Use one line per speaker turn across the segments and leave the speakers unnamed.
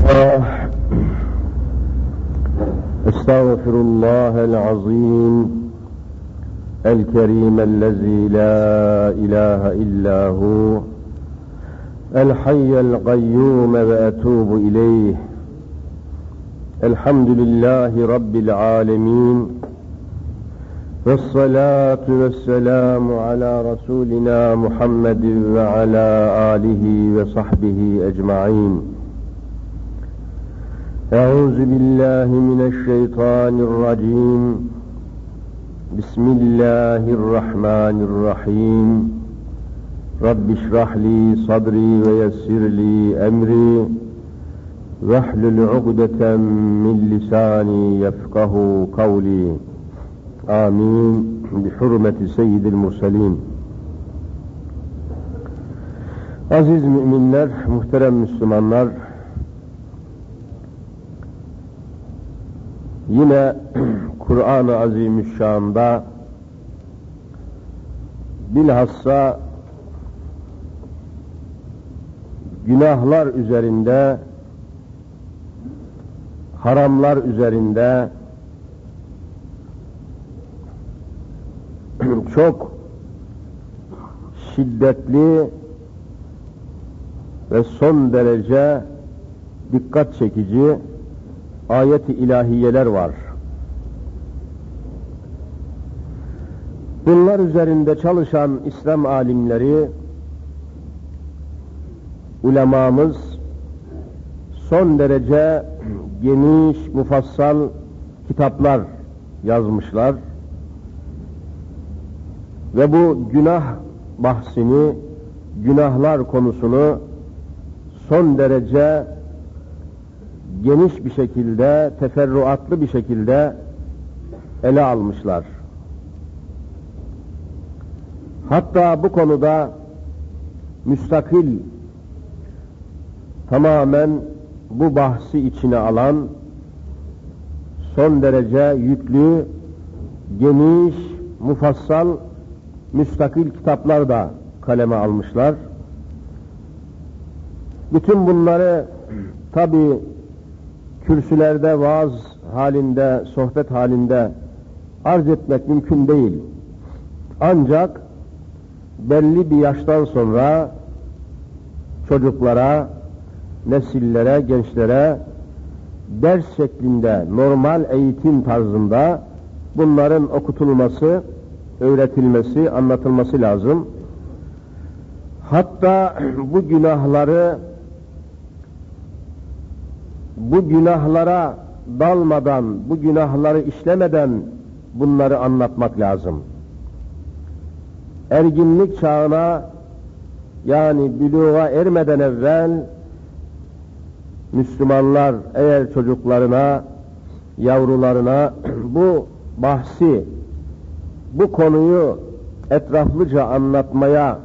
أستغفر الله العظيم الكريم الذي لا إله إلا هو الحي القيوم وأتوب إليه. الحمد لله رب العالمين والصلاة والسلام على رسولنا محمد وعلى آله وصحبه أجمعين. أعوذ بالله من الشيطان الرجيم. بسم الله الرحمن الرحيم. رب اشرح لي صدري ويسر لي أمري واحلل عقدة من لساني يفقه قولي. آمين بحرمة سيد المرسلين. Aziz müminler, muhterem Müslümanlar, yine Kur'an-ı Azimüşşan'da bilhassa günahlar üzerinde, haramlar üzerinde çok şiddetli ve son derece dikkat çekici ayet-i ilahiyeler var. Bunlar üzerinde çalışan İslam alimleri, ulemamız son derece geniş, mufassal kitaplar yazmışlar. Ve bu günah bahsini, günahlar konusunu son derece geniş bir şekilde, teferruatlı bir şekilde ele almışlar. Hatta bu konuda müstakil, tamamen bu bahsi içine alan, son derece yüklü, geniş, mufassal, müstakil kitaplar da kaleme almışlar. Bütün bunları tabi kürsülerde, vaaz halinde, sohbet halinde arz etmek mümkün değil. Ancak belli bir yaştan sonra çocuklara, nesillere, gençlere ders şeklinde, normal eğitim tarzında bunların okutulması, öğretilmesi, anlatılması lazım. Hatta bu günahlara dalmadan, bu günahları işlemeden bunları anlatmak lazım. Erginlik çağına, yani büluğa ermeden evvel Müslümanlar eğer çocuklarına, yavrularına bu bahsi, bu konuyu etraflıca anlatmaya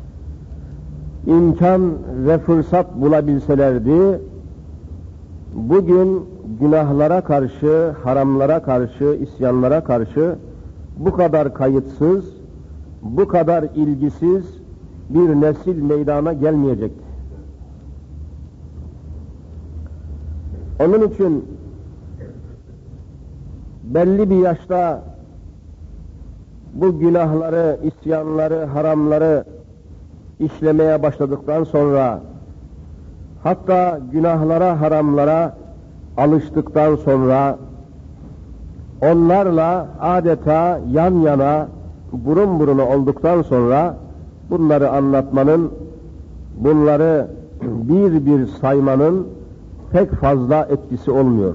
imkan ve fırsat bulabilselerdi, bugün günahlara karşı, haramlara karşı, isyanlara karşı bu kadar kayıtsız, bu kadar ilgisiz bir nesil meydana gelmeyecekti. Onun için belli bir yaşta bu günahları, isyanları, haramları işlemeye başladıktan sonra, hatta günahlara, haramlara alıştıktan sonra, onlarla adeta yan yana, burun buruna olduktan sonra bunları anlatmanın, bunları bir bir saymanın pek fazla etkisi olmuyor.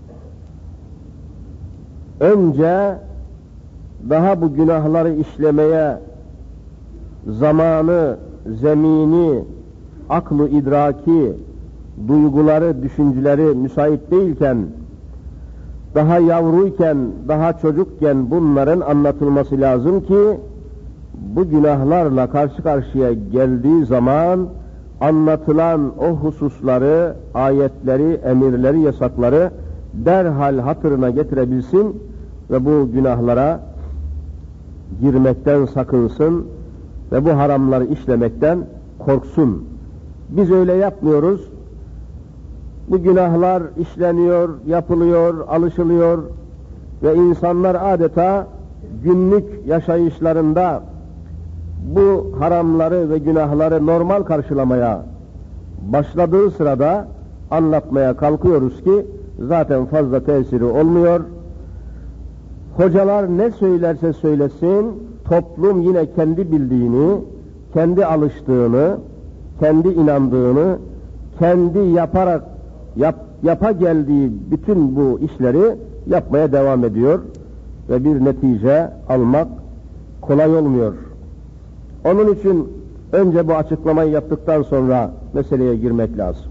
Önce daha bu günahları işlemeye zamanı, zemini, aklı, idraki, duyguları, düşünceleri müsait değilken, daha yavruyken, daha çocukken bunların anlatılması lazım ki, bu günahlarla karşı karşıya geldiği zaman anlatılan o hususları, ayetleri, emirleri, yasakları derhal hatırına getirebilsin ve bu günahlara girmekten sakınsın ve bu haramları işlemekten korksun. Biz öyle yapmıyoruz. Bu günahlar işleniyor, yapılıyor, alışılıyor ve insanlar adeta günlük yaşayışlarında bu haramları ve günahları normal karşılamaya başladığı sırada anlatmaya kalkıyoruz ki zaten fazla tesiri olmuyor. Hocalar ne söylerse söylesin, toplum yine kendi bildiğini, kendi alıştığını, kendi inandığını, kendi yapa geldiği bütün bu işleri yapmaya devam ediyor ve bir netice almak kolay olmuyor. Onun için önce bu açıklamayı yaptıktan sonra meseleye girmek lazım.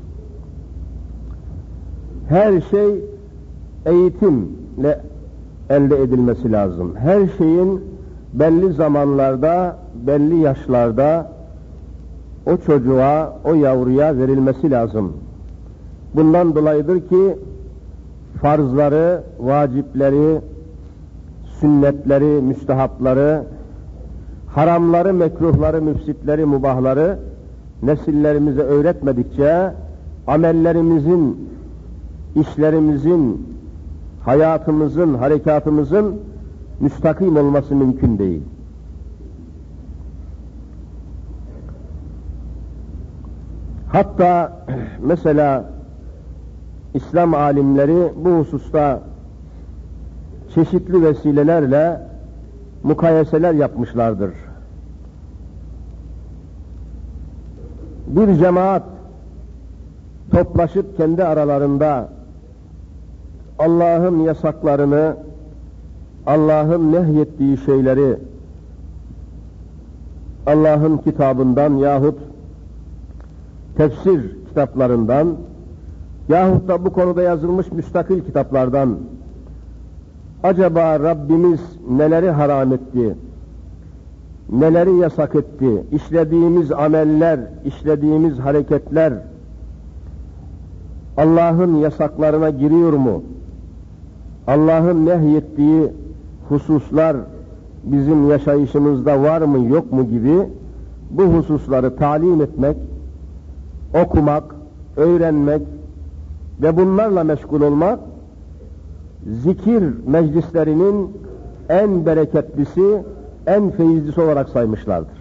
Her şey eğitimle elde edilmesi lazım. Her şeyin belli zamanlarda, belli yaşlarda o çocuğa, o yavruya verilmesi lazım. Bundan dolayıdır ki farzları, vacipleri, sünnetleri, müstehapları, haramları, mekruhları, müfsitleri, mubahları nesillerimize öğretmedikçe amellerimizin, işlerimizin, hayatımızın, harekatımızın müstakim olması mümkün değil. Hatta mesela İslam alimleri bu hususta çeşitli vesilelerle mukayeseler yapmışlardır. Bir cemaat toplaşıp kendi aralarında Allah'ın yasaklarını, Allah'ın nehyettiği şeyleri Allah'ın kitabından yahut tefsir kitaplarından yahut da bu konuda yazılmış müstakil kitaplardan acaba Rabbimiz neleri haram etti, neleri yasak etti, işlediğimiz ameller, işlediğimiz hareketler Allah'ın yasaklarına giriyor mu? Allah'ın nehyettiği hususlar bizim yaşayışımızda var mı yok mu gibi bu hususları talim etmek, okumak, öğrenmek ve bunlarla meşgul olmak zikir meclislerinin en bereketlisi, en feyizlisi olarak saymışlardır.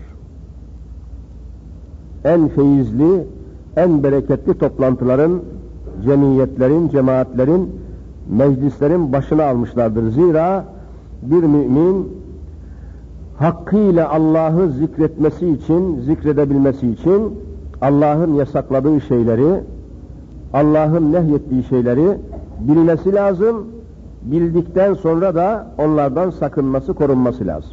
En feyizli, en bereketli toplantıların, cemiyetlerin, cemaatlerin, meclislerin başına almışlardır. Zira bir mümin hakkıyla Allah'ı zikretmesi için, zikredebilmesi için Allah'ın yasakladığı şeyleri, Allah'ın nehyettiği şeyleri bilmesi lazım. Bildikten sonra da onlardan sakınması, korunması lazım.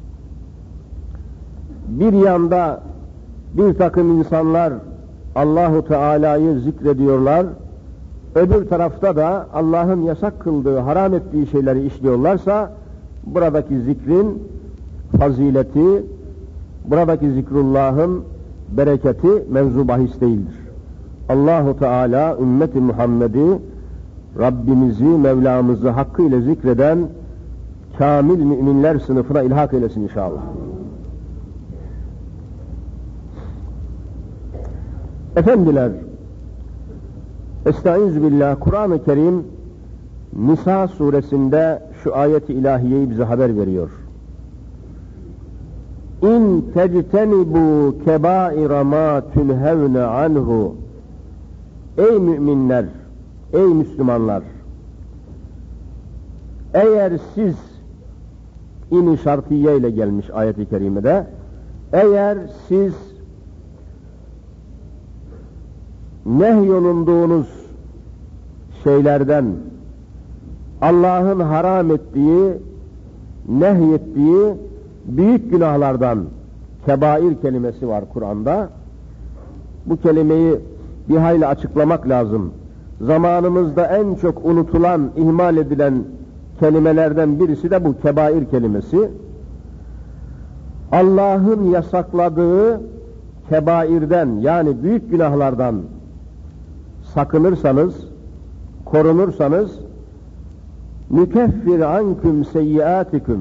Bir yanda bir takım insanlar Allahu Teala'yı zikrediyorlar, öbür tarafta da Allah'ın yasak kıldığı, haram ettiği şeyleri işliyorlarsa buradaki zikrin fazileti, buradaki zikrullah'ın bereketi mevzu bahis değildir. Allahu Teala ümmeti Muhammed'i, Rabbimizi, Mevlamızı hakkıyla zikreden kamil müminler sınıfına ilhak eylesin inşallah. Efendiler, Estaizu billah, Kur'an-ı Kerim Nisa suresinde şu ayet-i ilahiyeyi bize haber veriyor. İn tectenibu kebaira ma tunhevne anhu. Ey müminler, ey Müslümanlar, eğer siz, in-i şartiye ile gelmiş ayet-i kerimede, eğer siz nehyolunduğunuz şeylerden, Allah'ın haram ettiği, nehyettiği büyük günahlardan, kebair kelimesi var Kur'an'da. Bu kelimeyi bir hayli açıklamak lazım. Zamanımızda en çok unutulan, ihmal edilen kelimelerden birisi de bu kebair kelimesi. Allah'ın yasakladığı kebairden, yani büyük günahlardan sakınırsanız, korunursanız, nükeffir anküm seyyiatikum,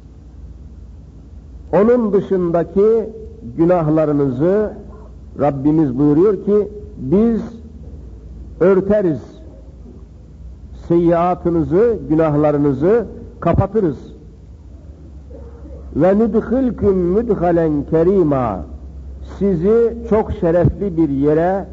onun dışındaki günahlarınızı Rabbimiz buyuruyor ki biz örteriz. Seyyiatınızı, günahlarınızı kapatırız. Ve nudkhilkum mudhalen kerima. Sizi çok şerefli bir yere,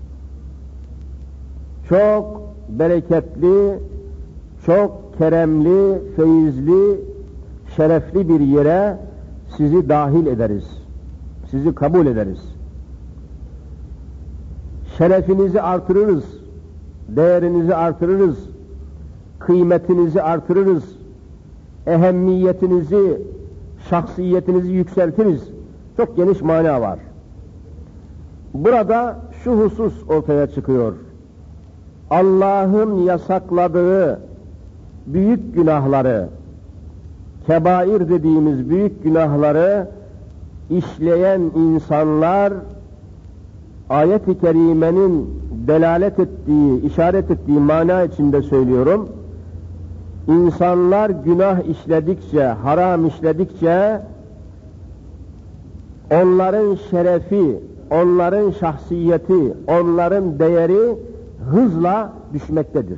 çok bereketli, çok keremli, feyizli, şerefli bir yere sizi dahil ederiz. Sizi kabul ederiz. Şerefinizi artırırız, değerinizi artırırız, kıymetinizi artırırız, ehemmiyetinizi, şahsiyetinizi yükseltiriz. Çok geniş mana var. Burada şu husus ortaya çıkıyor. Allah'ın yasakladığı büyük günahları, kebair dediğimiz büyük günahları işleyen insanlar, ayet-i kerimenin delalet ettiği, işaret ettiği mana içinde söylüyorum, İnsanlar günah işledikçe, haram işledikçe, onların şerefi, onların şahsiyeti, onların değeri hızla düşmektedir.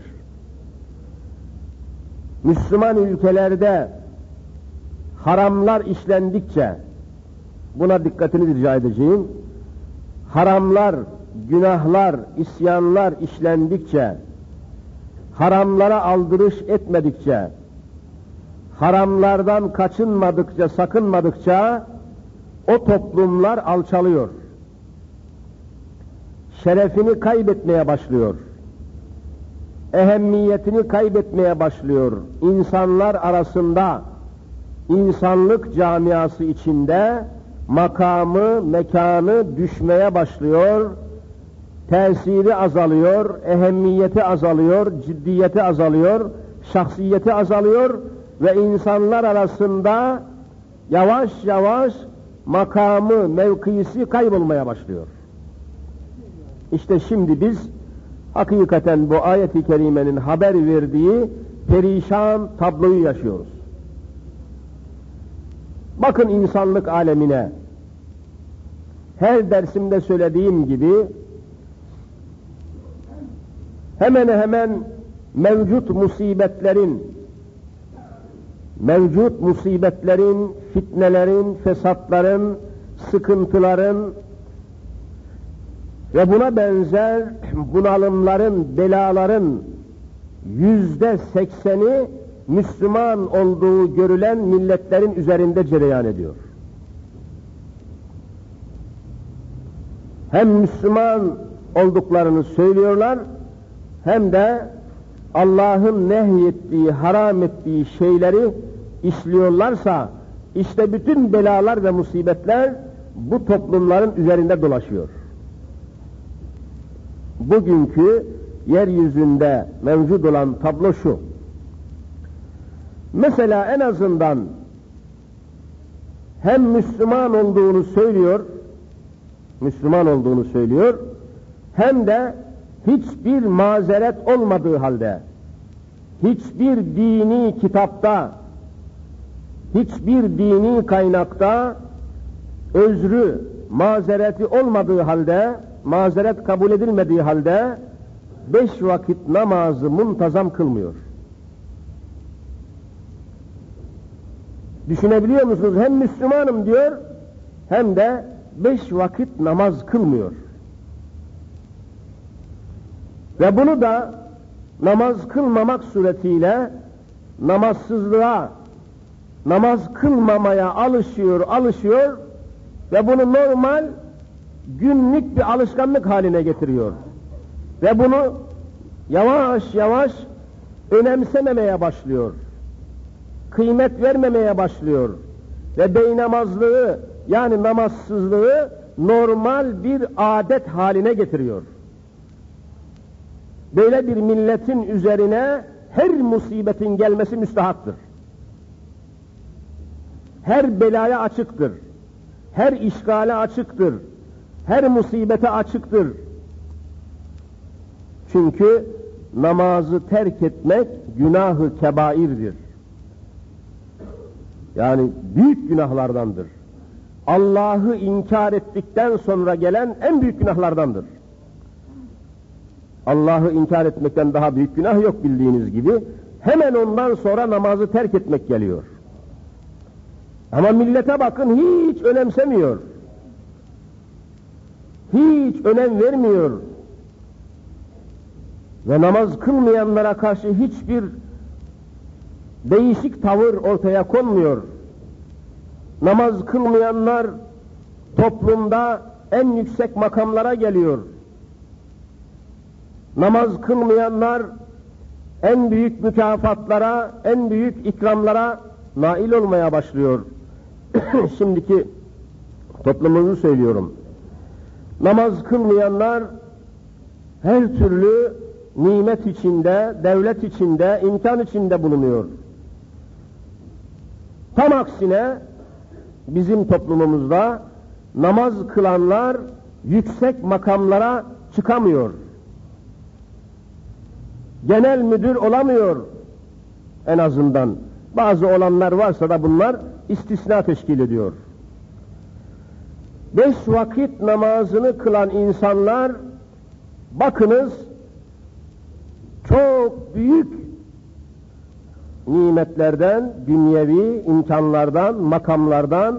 Müslüman ülkelerde haramlar işlendikçe, buna dikkatini rica edeceğim, haramlar, günahlar, isyanlar işlendikçe, haramlara aldırış etmedikçe, haramlardan kaçınmadıkça, sakınmadıkça o toplumlar alçalıyor. Şerefini kaybetmeye başlıyor. Ehemmiyetini kaybetmeye başlıyor. İnsanlar arasında, insanlık camiası içinde makamı, mekanı düşmeye başlıyor. Tesiri azalıyor, ehemmiyeti azalıyor, ciddiyeti azalıyor, şahsiyeti azalıyor ve insanlar arasında yavaş yavaş makamı, mevkisi kaybolmaya başlıyor. İşte şimdi biz hakikaten bu ayet-i kerimenin haber verdiği perişan tabloyu yaşıyoruz. Bakın insanlık alemine, her dersimde söylediğim gibi hemen hemen mevcut musibetlerin, fitnelerin, fesatların, sıkıntıların ve buna benzer bunalımların, belaların %80'i Müslüman olduğu görülen milletlerin üzerinde cereyan ediyor. Hem Müslüman olduklarını söylüyorlar, hem de Allah'ın nehyettiği, haram ettiği şeyleri işliyorlarsa, işte bütün belalar ve musibetler bu toplumların üzerinde dolaşıyor. Bugünkü yeryüzünde mevcut olan tablo şu. Mesela en azından hem Müslüman olduğunu söylüyor, hem de hiçbir mazeret olmadığı halde, hiçbir dini kitapta, hiçbir dini kaynakta özrü, mazereti olmadığı halde, mazeret kabul edilmediği halde 5 vakit namazı muntazam kılmıyor. Düşünebiliyor musunuz? Hem Müslümanım diyor, hem de 5 vakit namaz kılmıyor. Ve bunu da namaz kılmamak suretiyle namazsızlığa, namaz kılmamaya alışıyor ve bunu normal günlük bir alışkanlık haline getiriyor. Ve bunu yavaş yavaş önemsememeye başlıyor. Kıymet vermemeye başlıyor. Ve beynamazlığı, yani namazsızlığı normal bir adet haline getiriyor. Böyle bir milletin üzerine her musibetin gelmesi müstehaktır. Her belaya açıktır. Her işgale açıktır. Her musibete açıktır. Çünkü namazı terk etmek günah-ı kebairdir. Yani büyük günahlardandır. Allah'ı inkar ettikten sonra gelen en büyük günahlardandır. Allah'ı inkar etmekten daha büyük günah yok bildiğiniz gibi. Hemen ondan sonra namazı terk etmek geliyor. Ama millete bakın, hiç önemsemiyor. Hiç önem vermiyor. Ve namaz kılmayanlara karşı hiçbir değişik tavır ortaya konmuyor. Namaz kılmayanlar toplumda en yüksek makamlara geliyor. Namaz kılmayanlar en büyük mükafatlara, en büyük ikramlara nail olmaya başlıyor. Şimdiki toplumumuzu söylüyorum. Namaz kılmayanlar her türlü nimet içinde, devlet içinde, imkan içinde bulunuyor. Tam aksine bizim toplumumuzda namaz kılanlar yüksek makamlara çıkamıyor. Genel müdür olamıyor en azından. Bazı olanlar varsa da bunlar istisna teşkil ediyor. 5 vakit namazını kılan insanlar, bakınız, çok büyük nimetlerden, dünyevi imkanlardan, makamlardan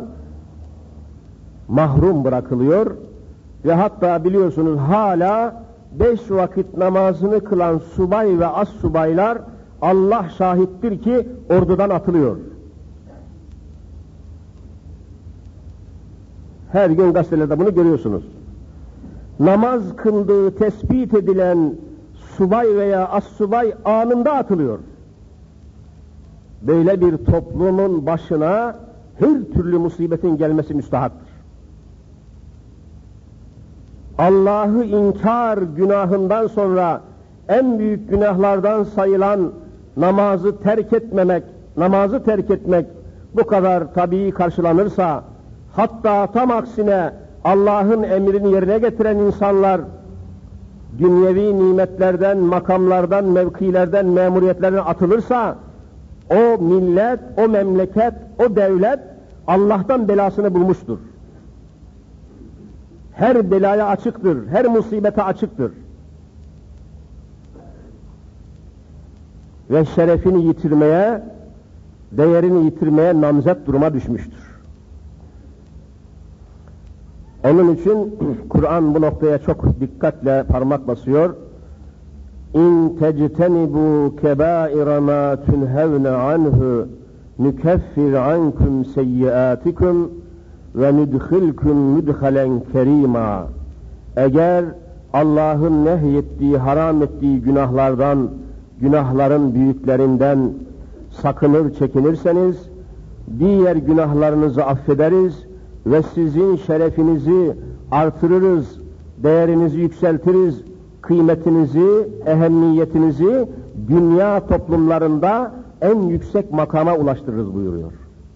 mahrum bırakılıyor ve hatta biliyorsunuz hala 5 vakit namazını kılan subay ve as subaylar, Allah şahittir ki ordudan atılıyor. Her gün gazetelerde bunu görüyorsunuz. Namaz kıldığı tespit edilen subay veya as subay anında atılıyor. Böyle bir toplumun başına her türlü musibetin gelmesi müstahaktır. Allah'ı inkar günahından sonra en büyük günahlardan sayılan namazı terk etmek bu kadar tabii karşılanırsa, hatta tam aksine Allah'ın emrini yerine getiren insanlar dünyevi nimetlerden, makamlardan, mevkilerden, memuriyetlerden atılırsa, o millet, o memleket, o devlet Allah'tan belasını bulmuştur. Her belaya açıktır, her musibete açıktır. Ve şerefini yitirmeye, değerini yitirmeye namzet duruma düşmüştür. Onun için Kur'an bu noktaya çok dikkatle parmak basıyor. İn tectenibu kebaira ma tunhevne anhu nukeffir ankum seyyiatikum ve nudkhilkum mudkhalen kerima. Eğer Allah'ın nehyettiği, haram ettiği günahlardan, günahların büyüklerinden sakınır, çekinirseniz, diğer günahlarınızı affederiz ve sizin şerefinizi artırırız, değerinizi yükseltiriz, kıymetinizi, ehemmiyetinizi dünya toplumlarında en yüksek makama ulaştırırız buyuruyor.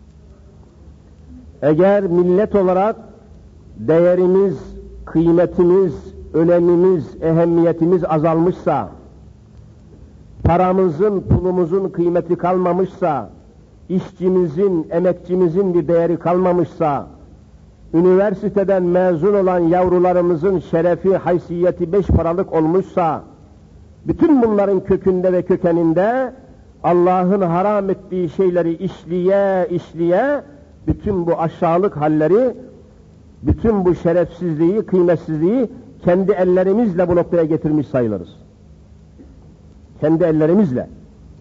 Eğer millet olarak değerimiz, kıymetimiz, önemimiz, ehemmiyetimiz azalmışsa, paramızın, pulumuzun kıymeti kalmamışsa, işçimizin, emekçimizin bir değeri kalmamışsa, üniversiteden mezun olan yavrularımızın şerefi, haysiyeti 5 paralık olmuşsa, bütün bunların kökünde ve kökeninde Allah'ın haram ettiği şeyleri işleye, bütün bu aşağılık halleri, bütün bu şerefsizliği, kıymetsizliği kendi ellerimizle bu noktaya getirmiş sayılırız. Kendi ellerimizle.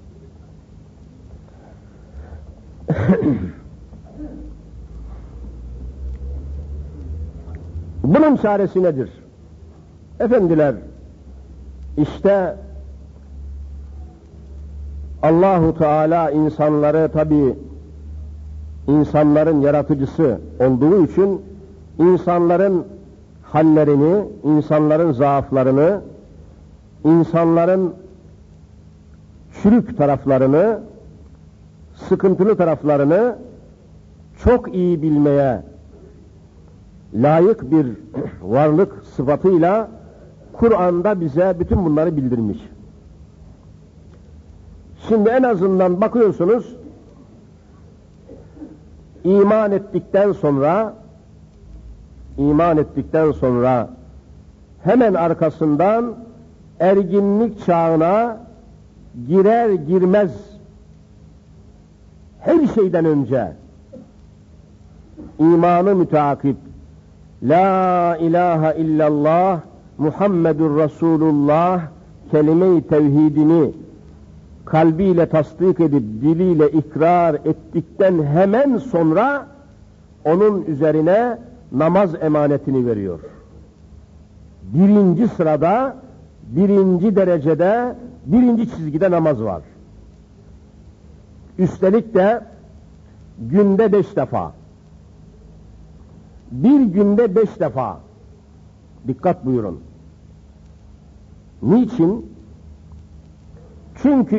Bunun çaresi nedir? Efendiler, işte Allahu Teala insanları, tabi insanların yaratıcısı olduğu için insanların hallerini, insanların zaaflarını, insanların çürük taraflarını, sıkıntılı taraflarını çok iyi bilmeye layık bir varlık sıfatıyla Kur'an'da bize bütün bunları bildirmiş. Şimdi en azından bakıyorsunuz, iman ettikten sonra hemen arkasından erginlik çağına girer girmez her şeyden önce imanı müteakip La ilahe illallah Muhammedur Resulullah kelime-i tevhidini kalbiyle tasdik edip diliyle ikrar ettikten hemen sonra onun üzerine namaz emanetini veriyor. Birinci sırada, birinci derecede, birinci çizgide namaz var. Üstelik de günde 5 defa. Bir günde 5 defa. Dikkat buyurun. Niçin? Çünkü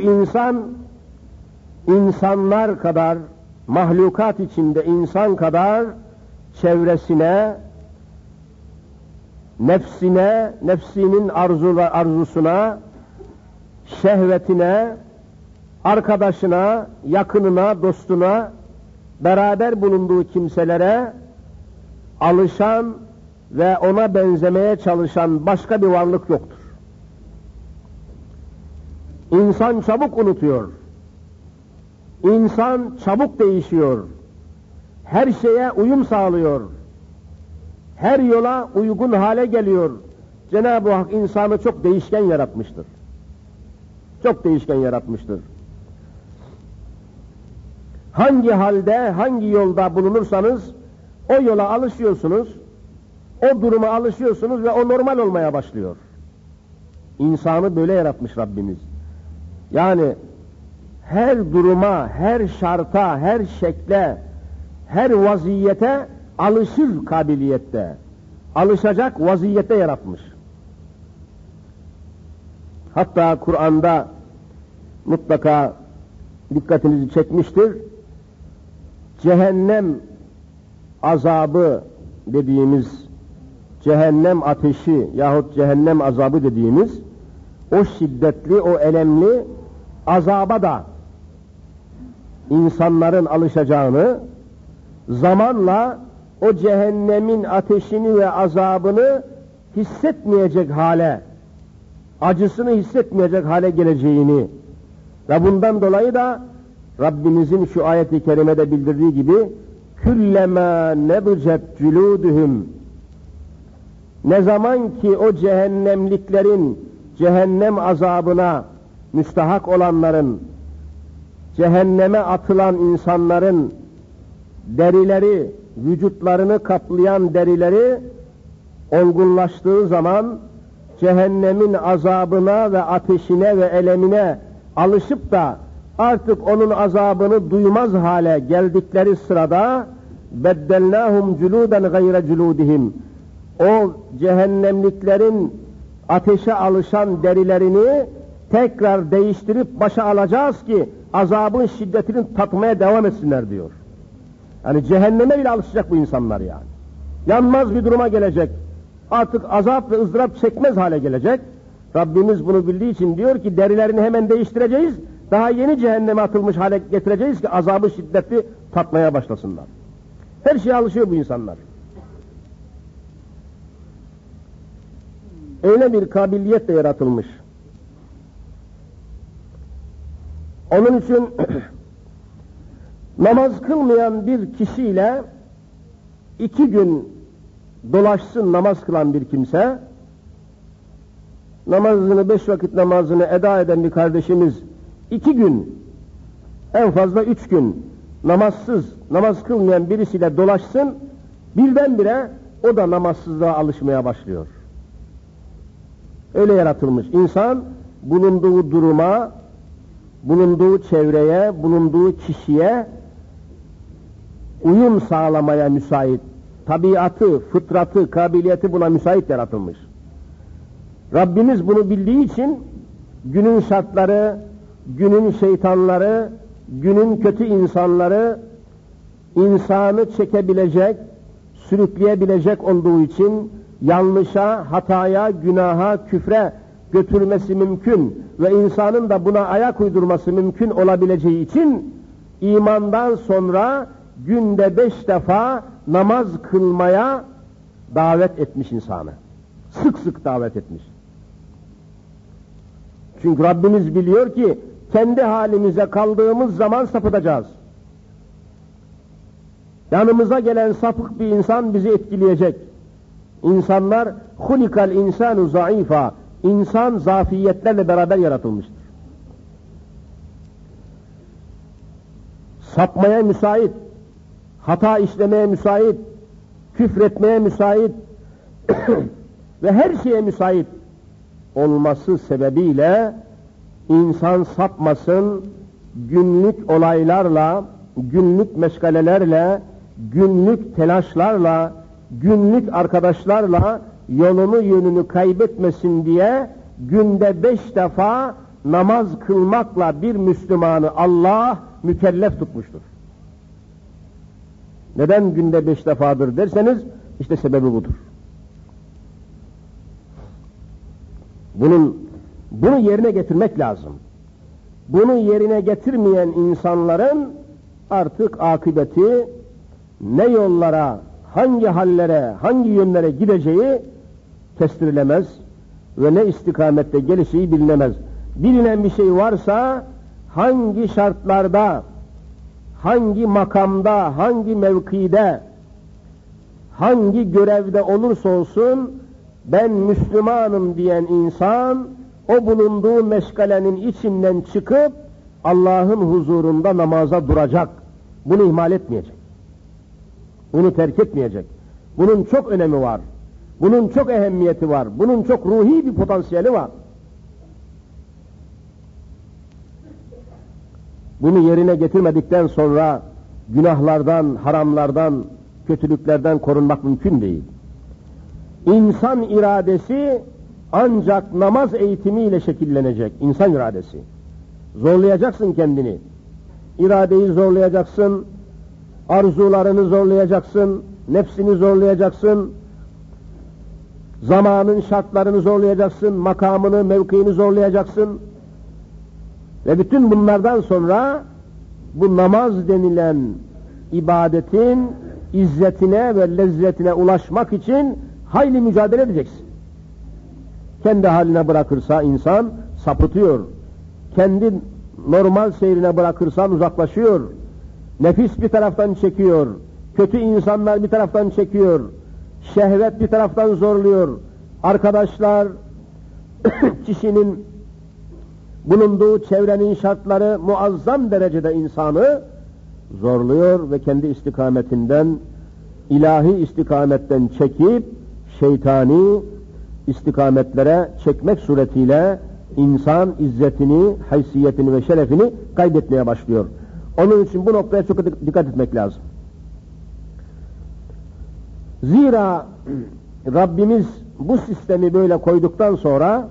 insanlar kadar, mahlukat içinde insan kadar çevresine, nefsine, nefsinin arzusuna, şehvetine, arkadaşına, yakınına, dostuna, beraber bulunduğu kimselere alışan ve ona benzemeye çalışan başka bir varlık yoktur. İnsan çabuk unutuyor. İnsan çabuk değişiyor. Her şeye uyum sağlıyor. Her yola uygun hale geliyor. Cenab-ı Hak insanı çok değişken yaratmıştır. Çok değişken yaratmıştır. Hangi halde, hangi yolda bulunursanız o yola alışıyorsunuz, o duruma alışıyorsunuz ve o normal olmaya başlıyor. İnsanı böyle yaratmış Rabbimiz. Yani her duruma, her şarta, her şekle, her vaziyete alışır kabiliyette, alışacak vaziyette yaratmış. Hatta Kur'an'da mutlaka dikkatinizi çekmiştir. Cehennem azabı dediğimiz, cehennem ateşi yahut cehennem azabı dediğimiz o şiddetli, o elemli azaba da insanların alışacağını, zamanla o cehennemin ateşini ve azabını hissetmeyecek hale, acısını hissetmeyecek hale geleceğini ve bundan dolayı da Rabbimizin şu ayet-i kerimede bildirdiği gibi küllema nebcet culuduhum, ne zaman ki o cehennemliklerin, cehennem azabına müstahak olanların, cehenneme atılan insanların derileri, vücutlarını kaplayan derileri olgunlaştığı zaman cehennemin azabına ve ateşine ve elemine alışıp da artık onun azabını duymaz hale geldikleri sırada beddelnâhum culûden gayre culûdihim, o cehennemliklerin ateşe alışan derilerini tekrar değiştirip başa alacağız ki azabın şiddetini tatmaya devam etsinler diyor. Yani cehenneme bile alışacak bu insanlar yani. Yanmaz bir duruma gelecek. Artık azap ve ızdırap çekmez hale gelecek. Rabbimiz bunu bildiği için diyor ki derilerini hemen değiştireceğiz. Daha yeni cehenneme atılmış hale getireceğiz ki azabı şiddetli tatmaya başlasınlar. Her şeye alışıyor bu insanlar. Öyle bir kabiliyetle yaratılmış. Onun için namaz kılmayan bir kişiyle 2 gün dolaşsın namaz kılan bir kimse, namazını 5 vakit namazını eda eden bir kardeşimiz 2 gün, en fazla 3 gün namazsız, namaz kılmayan birisiyle dolaşsın, birdenbire o da namazsızlığa alışmaya başlıyor. Öyle yaratılmış. İnsan bulunduğu duruma, bulunduğu çevreye, bulunduğu kişiye uyum sağlamaya müsait. Tabiatı, fıtratı, kabiliyeti buna müsait yaratılmış. Rabbimiz bunu bildiği için günün şartları, günün şeytanları, günün kötü insanları insanı çekebilecek, sürükleyebilecek olduğu için yanlışa, hataya, günaha, küfre götürmesi mümkün ve insanın da buna ayak uydurması mümkün olabileceği için imandan sonra günde 5 defa namaz kılmaya davet etmiş insanı. Sık sık davet etmiş. Çünkü Rabbimiz biliyor ki kendi halimize kaldığımız zaman sapıtacağız. Yanımıza gelen sapık bir insan bizi etkileyecek. İnsanlar hulikal insanu zayıfa. İnsan zafiyetlerle beraber yaratılmıştır. Sapmaya müsait, hata işlemeye müsait, küfretmeye müsait ve her şeye müsait olması sebebiyle insan sapmasın, günlük olaylarla, günlük meşgalelerle, günlük telaşlarla, günlük arkadaşlarla yolunu yönünü kaybetmesin diye günde 5 defa namaz kılmakla bir Müslümanı Allah mükellef tutmuştur. Neden günde 5 defadır derseniz işte sebebi budur. Bunu yerine getirmek lazım. Bunu yerine getirmeyen insanların artık akıbeti ne yollara, hangi hallere, hangi yönlere gideceği kestirilemez ve ne istikamette geleceği bilinemez. Bilinen bir şey varsa hangi şartlarda, hangi makamda, hangi mevkide, hangi görevde olursa olsun ben Müslümanım diyen insan o bulunduğu meşgalenin içinden çıkıp Allah'ın huzurunda namaza duracak. Bunu ihmal etmeyecek. Bunu terk etmeyecek. Bunun çok önemi var. Bunun çok ehemmiyeti var. Bunun çok ruhi bir potansiyeli var. Bunu yerine getirmedikten sonra günahlardan, haramlardan, kötülüklerden korunmak mümkün değil. İnsan iradesi ancak namaz eğitimiyle şekillenecek. İnsan iradesi. Zorlayacaksın kendini. İradeyi zorlayacaksın, arzularını zorlayacaksın, nefsini zorlayacaksın, zamanın şartlarını zorlayacaksın, makamını, mevkiini zorlayacaksın. Ve bütün bunlardan sonra bu namaz denilen ibadetin izzetine ve lezzetine ulaşmak için hayli mücadele edeceksin. Kendi haline bırakırsa insan sapıtıyor. Kendi normal seyrine bırakırsan uzaklaşıyor. Nefis bir taraftan çekiyor. Kötü insanlar bir taraftan çekiyor. Şehvet bir taraftan zorluyor. Arkadaşlar, kişinin bulunduğu çevrenin şartları muazzam derecede insanı zorluyor ve kendi istikametinden, ilahi istikametten çekip şeytani istikametlere çekmek suretiyle insan izzetini, haysiyetini ve şerefini kaybetmeye başlıyor. Onun için bu noktaya çok dikkat etmek lazım. Zira Rabbimiz bu sistemi böyle koyduktan sonra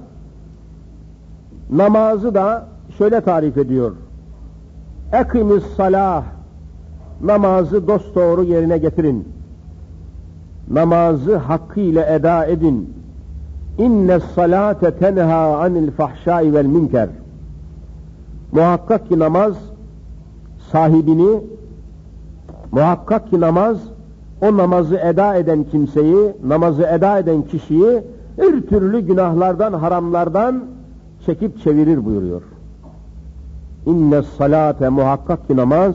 namazı da şöyle tarif ediyor. Ekimiz salah, namazı dosdoğru yerine getirin. Namazı hakkıyla eda edin. İnne salate tenha anil fahşai vel münker. Muhakkak ki namaz sahibini, muhakkak ki namaz o namazı eda eden kimseyi, namazı eda eden kişiyi her türlü günahlardan, haramlardan çekip çevirir buyuruyor. İnne salate, muhakkak ki namaz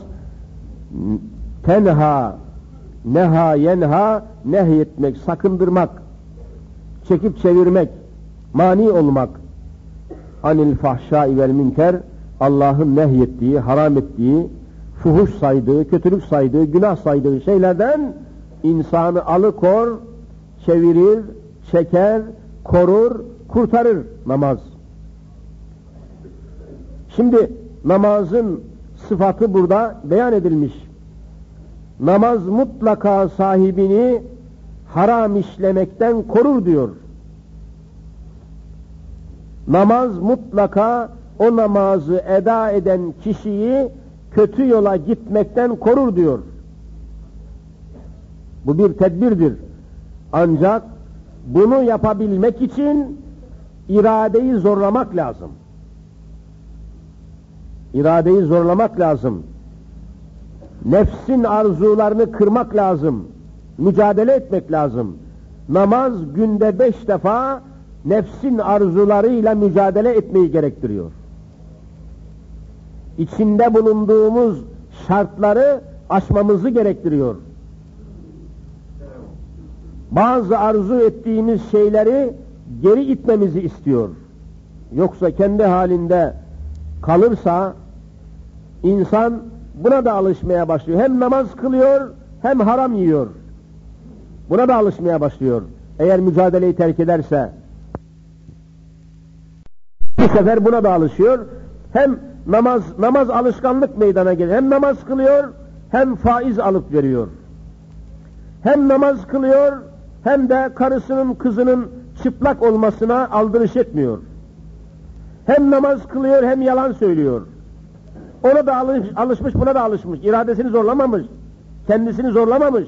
tenha, neha yenha, nehyetmek, sakındırmak, çekip çevirmek, mani olmak, anil fahşai vel münker, Allah'ın nehyettiği, haram ettiği, fuhuş saydığı, kötülük saydığı, günah saydığı şeylerden insanı alıkor, çevirir, çeker, korur, kurtarır namaz. Şimdi namazın sıfatı burada beyan edilmiş. Namaz mutlaka sahibini haram işlemekten korur diyor. Namaz mutlaka o namazı eda eden kişiyi kötü yola gitmekten korur diyor. Bu bir tedbirdir. Ancak bunu yapabilmek için iradeyi zorlamak lazım. İradeyi zorlamak lazım. Nefsin arzularını kırmak lazım. Mücadele etmek lazım. Namaz günde 5 defa nefsin arzularıyla mücadele etmeyi gerektiriyor. İçinde bulunduğumuz şartları aşmamızı gerektiriyor. Bazı arzu ettiğimiz şeyleri geri itmemizi istiyor. Yoksa kendi halinde kalırsa insan buna da alışmaya başlıyor. Hem namaz kılıyor hem haram yiyor. Buna da alışmaya başlıyor. Eğer mücadeleyi terk ederse bu sefer buna da alışıyor. Hem namaz alışkanlık meydana geliyor. Hem namaz kılıyor hem faiz alıp veriyor. Hem namaz kılıyor hem de karısının kızının çıplak olmasına aldırış etmiyor. Hem namaz kılıyor hem yalan söylüyor. Ona da alışmış, buna da alışmış. İradesini zorlamamış. Kendisini zorlamamış.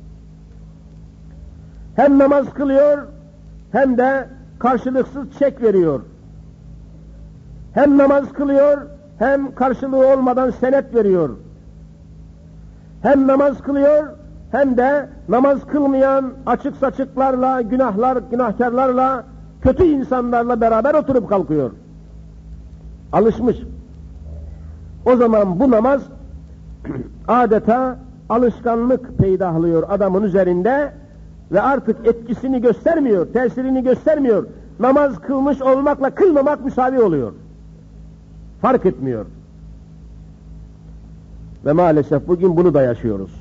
Hem namaz kılıyor hem de karşılıksız çek veriyor. Hem namaz kılıyor hem karşılığı olmadan senet veriyor. Hem namaz kılıyor hem de namaz kılmayan açık saçıklarla, günahkarlarla, kötü insanlarla beraber oturup kalkıyor. Alışmış. O zaman bu namaz adeta alışkanlık peydahlıyor adamın üzerinde ve artık etkisini göstermiyor, tesirini göstermiyor. Namaz kılmış olmakla kılmamak müsavi oluyor. Fark etmiyor. Ve maalesef bugün bunu da yaşıyoruz.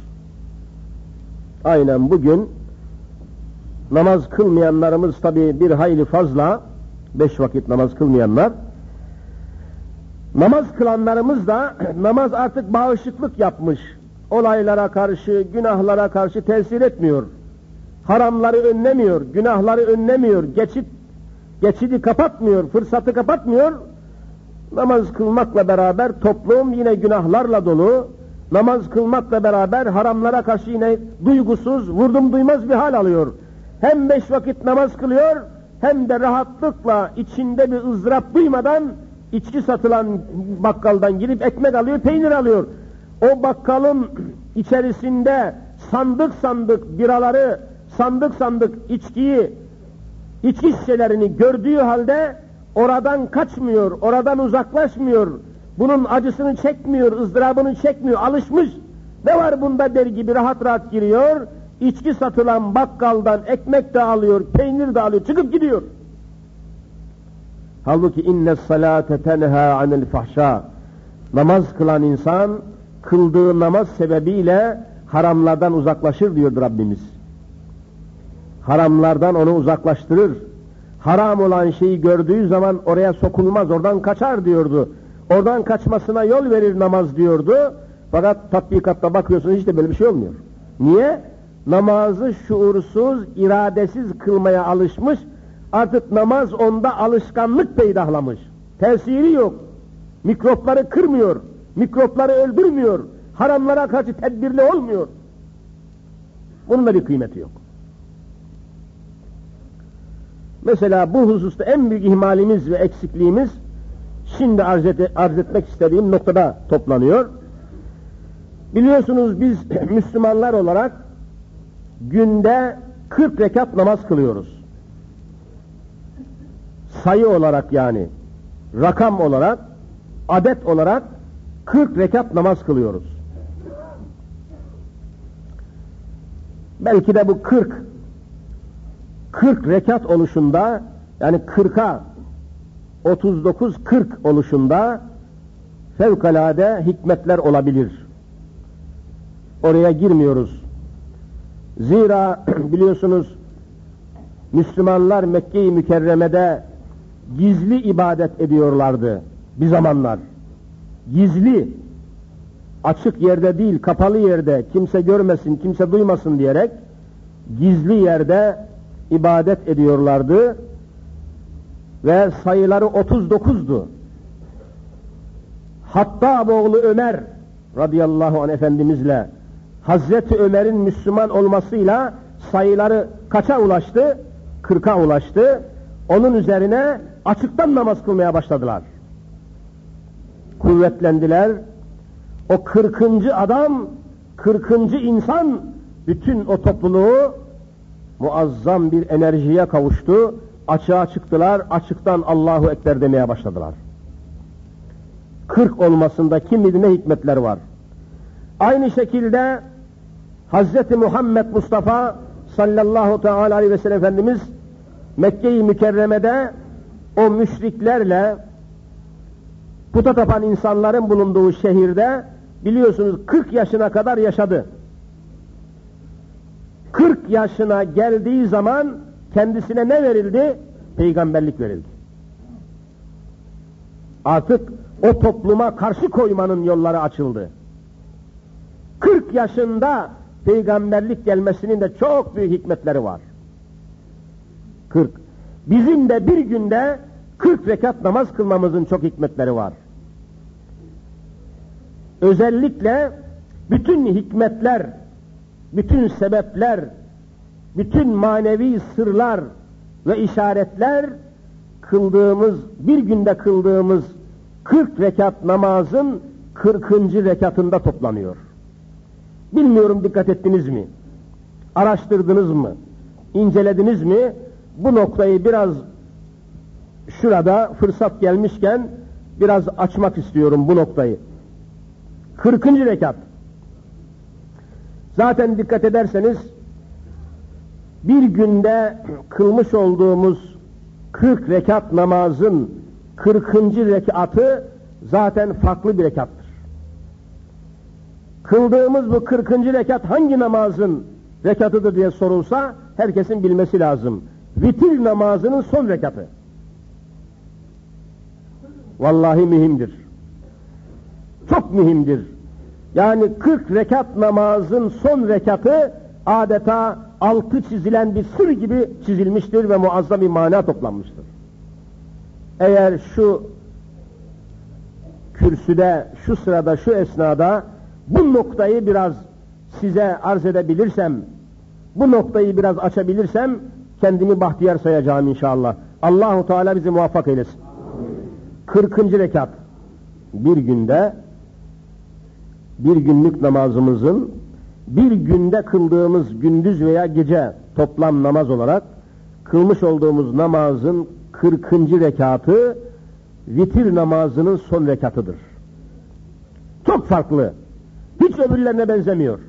Aynen bugün namaz kılmayanlarımız tabii bir hayli fazla, 5 vakit namaz kılmayanlar. Namaz kılanlarımız da namaz artık bağışıklık yapmış. Olaylara karşı, günahlara karşı tesir etmiyor. Haramları önlemiyor, günahları önlemiyor, geçidi kapatmıyor, fırsatı kapatmıyor. Namaz kılmakla beraber toplum yine günahlarla dolu. Namaz kılmakla beraber haramlara karşı yine duygusuz, vurdum duymaz bir hal alıyor. Hem 5 vakit namaz kılıyor, hem de rahatlıkla içinde bir ızdırap duymadan içki satılan bakkaldan girip ekmek alıyor, peynir alıyor. O bakkalın içerisinde sandık sandık biraları, sandık sandık içki şişelerini gördüğü halde oradan kaçmıyor, oradan uzaklaşmıyor. Bunun acısını çekmiyor, ızdırabını çekmiyor, alışmış. Ne var bunda der gibi rahat rahat giriyor. İçki satılan bakkaldan ekmek de alıyor, peynir de alıyor, çıkıp gidiyor. Halbuki innes salate tenha anil fahşa. Namaz kılan insan kıldığı namaz sebebiyle haramlardan uzaklaşır diyor Rabbimiz. Haramlardan onu uzaklaştırır. Haram olan şeyi gördüğü zaman oraya sokulmaz, oradan kaçar diyordu. Oradan kaçmasına yol verir namaz diyordu. Fakat tatbikatta bakıyorsunuz hiç de böyle bir şey olmuyor. Niye? Namazı şuursuz, iradesiz kılmaya alışmış. Artık namaz onda alışkanlık peydahlamış. Tesiri yok. Mikropları kırmıyor. Mikropları öldürmüyor. Haramlara karşı tedbirli olmuyor. Bunun da bir kıymeti yok. Mesela bu hususta en büyük ihmalimiz ve eksikliğimiz şimdi arz etmek istediğim noktada toplanıyor. Biliyorsunuz biz Müslümanlar olarak günde 40 rekat namaz kılıyoruz. Sayı olarak yani, rakam olarak, adet olarak 40 rekat namaz kılıyoruz. Belki de bu 40 rekat oluşunda, yani 40'a 39-40 oluşunda fevkalade hikmetler olabilir. Oraya girmiyoruz. Zira biliyorsunuz Müslümanlar Mekke-i Mükerreme'de gizli ibadet ediyorlardı bir zamanlar. Gizli, açık yerde değil, kapalı yerde, kimse görmesin, kimse duymasın diyerek gizli yerde ibadet ediyorlardı ve sayıları 39'du. Hattab oğlu Ömer radıyallahu anh Efendimizle Hazreti Ömer'in Müslüman olmasıyla sayıları kaça ulaştı? 40'a ulaştı. Onun üzerine açıktan namaz kılmaya başladılar. Kuvvetlendiler. O 40. adam, 40. insan bütün o topluluğu muazzam bir enerjiye kavuştu. açığa çıktılar, açıktan Allahu Ekber demeye başladılar. 40 olmasında kim bilir ne hikmetler var. Aynı şekilde Hz. Muhammed Mustafa sallallahu teala aleyhi ve sellem Efendimiz Mekke-i Mükerreme'de o müşriklerle puta tapan insanların bulunduğu şehirde biliyorsunuz 40 yaşına kadar yaşadı. 40 yaşına geldiği zaman kendisine ne verildi? Peygamberlik verildi. Artık o topluma karşı koymanın yolları açıldı. 40 yaşında peygamberlik gelmesinin de çok büyük hikmetleri var. 40. Bizim de bir günde 40 rekat namaz kılmamızın çok hikmetleri var. Özellikle bütün hikmetler, bütün sebepler, bütün manevi sırlar ve işaretler bir günde kıldığımız 40 rekat namazın 40. rekatında toplanıyor. Bilmiyorum dikkat ettiniz mi? Araştırdınız mı? İncelediniz mi? Bu noktayı biraz şurada fırsat gelmişken biraz açmak istiyorum bu noktayı. 40. rekat. Zaten dikkat ederseniz bir günde kılmış olduğumuz 40 rekat namazın 40. rekatı zaten farklı bir rekattır. Kıldığımız bu 40. rekat hangi namazın rekatıdır diye sorulsa herkesin bilmesi lazım. Vitir namazının son rekatı. Vallahi mühimdir. Çok mühimdir. Yani 40 rekat namazın son rekatı adeta altı çizilen bir sır gibi çizilmiştir ve muazzam bir mana toplanmıştır. Eğer şu kürsüde, şu sırada, şu esnada bu noktayı biraz size arz edebilirsem, bu noktayı biraz açabilirsem kendimi bahtiyar sayacağım inşallah. Allahu Teala bizi muvaffak eylesin. 40. rekat bir günde bir günlük namazımızın bir günde kıldığımız gündüz veya gece toplam namaz olarak kılmış olduğumuz namazın 40. rekatı vitir namazının son rekatıdır. Çok farklı. Hiç öbürlerine benzemiyor.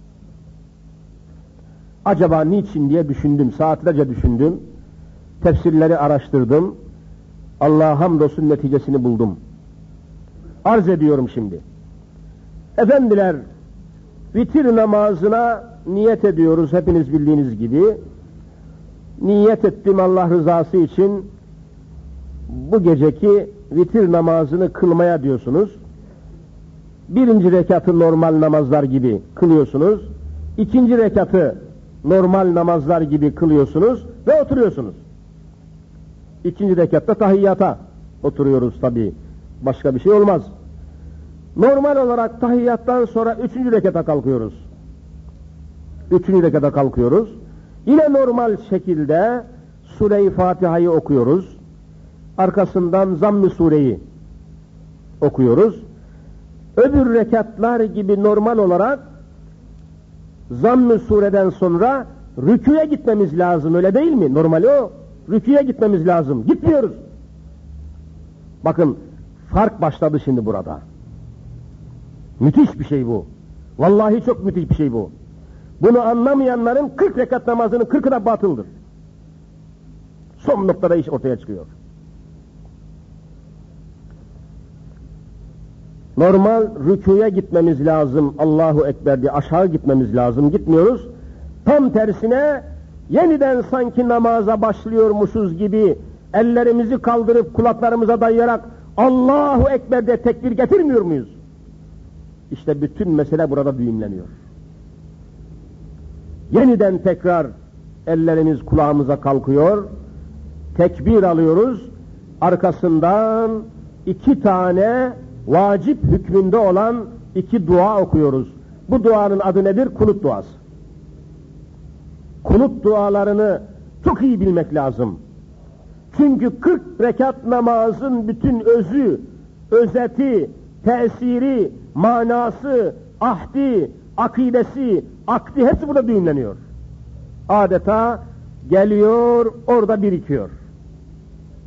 Acaba niçin diye düşündüm, saatlerce düşündüm. Tefsirleri araştırdım. Allah'a hamdolsun neticesini buldum. Arz ediyorum şimdi. Efendiler, vitir namazına niyet ediyoruz hepiniz bildiğiniz gibi. Niyet ettim Allah rızası için bu geceki vitir namazını kılmaya diyorsunuz. Birinci rekatı normal namazlar gibi kılıyorsunuz. İkinci rekatı normal namazlar gibi kılıyorsunuz ve oturuyorsunuz. İkinci rekatta tahiyyata oturuyoruz tabii. Başka bir şey olmaz. Normal olarak tahiyyattan sonra 3. rekata kalkıyoruz. 3. rekata kalkıyoruz. Yine normal şekilde Sure-i Fatiha'yı okuyoruz. Arkasından Zamm-ı Sure'yi okuyoruz. Öbür rekatlar gibi normal olarak Zamm-ı Sure'den sonra rüküye gitmemiz lazım, öyle değil mi? Normali o. Rüküye gitmemiz lazım. Gitmiyoruz. Bakın fark başladı şimdi burada. Müthiş bir şey bu. Vallahi çok müthiş bir şey bu. Bunu anlamayanların 40 rekat namazının 40'ı da batıldır. Son noktada iş ortaya çıkıyor. Normal rüküye gitmemiz lazım, Allahu Ekber diye aşağı gitmemiz lazım, gitmiyoruz. Tam tersine yeniden sanki namaza başlıyormuşuz gibi ellerimizi kaldırıp kulaklarımıza dayayarak Allahu Ekber diye tekbir getirmiyor muyuz? İşte bütün mesele burada düğümleniyor. Yeniden tekrar ellerimiz kulağımıza kalkıyor, tekbir alıyoruz, arkasından 2 tane vacip hükmünde olan 2 dua okuyoruz. Bu duanın adı nedir? Kunut duası. Kunut dualarını çok iyi bilmek lazım. Çünkü 40 rekat namazın bütün özü, özeti, tesiri, manası, ahdi, akidesi, akdi hepsi burada düğümleniyor. Adeta geliyor, orada birikiyor.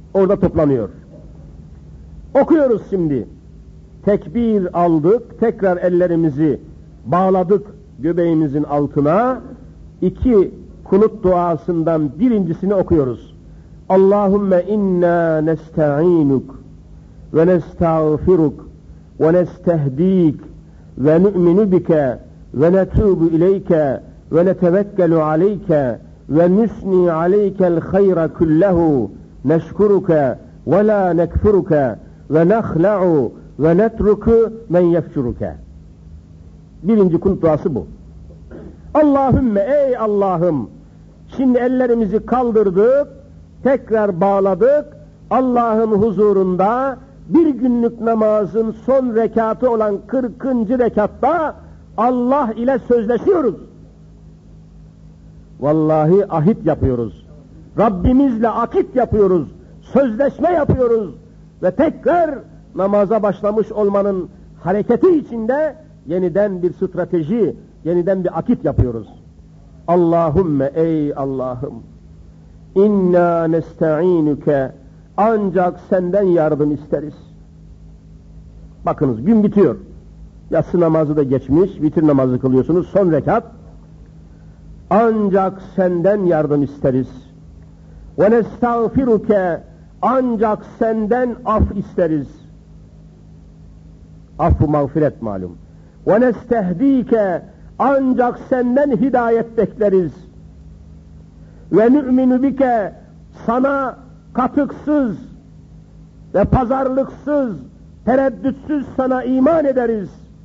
orada toplanıyor. Okuyoruz şimdi. Tekbir aldık, tekrar ellerimizi bağladık göbeğimizin altına. 2 kunut duasından birincisini okuyoruz. Allahümme inna nesta'inuk ve nestağfiruk ve nestehdik ve nu'minu bike ve netubu ileyke ve netevekkelu aleyke ve nusni aleykel hayra kullehu neşkuruke ve la nekfuruke ve nekhla'u ve netruku men yefşuruke. Birinci kunut duası bu. Allahümme, ey Allah'ım, şimdi ellerimizi kaldırdık, tekrar bağladık, Allah'ın huzurunda bir günlük namazın son rekatı olan 40. rekatta Allah ile sözleşiyoruz. Vallahi ahit yapıyoruz. Rabbimizle akit yapıyoruz. Sözleşme yapıyoruz. Ve tekrar namaza başlamış olmanın hareketi içinde yeniden bir strateji, yeniden bir akit yapıyoruz. Allahümme, ey Allah'ım, inna nesta'inuke, ancak senden yardım isteriz. Bakınız, gün bitiyor. Yatsı namazı da geçmiş, vitir namazı kılıyorsunuz, son rekat. Ancak senden yardım isteriz. Ve nestağfiruke, ancak senden af isteriz. Affı mağfiret malum. Ve nestehdike, ancak senden hidayet bekleriz. Ve nu'minu bike, sana katıksız ve pazarlıksız, tereddütsüz sana iman ederiz.